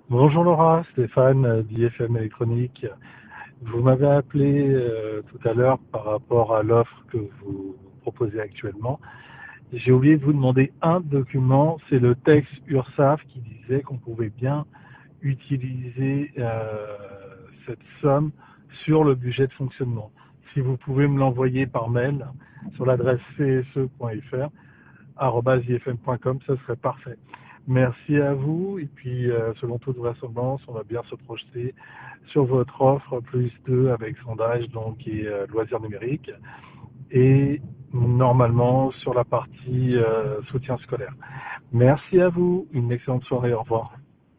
Bonjour Laura, Stéphane d'IFM Électronique. Vous m'avez appelé tout à l'heure par rapport à l'offre que vous proposez actuellement. J'ai oublié de vous demander un document, c'est le texte URSAF qui disait qu'on pouvait bien utiliser cette somme sur le budget de fonctionnement. Si vous pouvez me l'envoyer par mail sur l'adresse cse.fr@ifm.com, ça serait parfait. Merci à vous et puis selon toute vraisemblance, on va bien se projeter sur votre offre plus 2 avec sondage donc et loisirs numériques et normalement sur la partie soutien scolaire. Merci à vous, une excellente soirée, au revoir.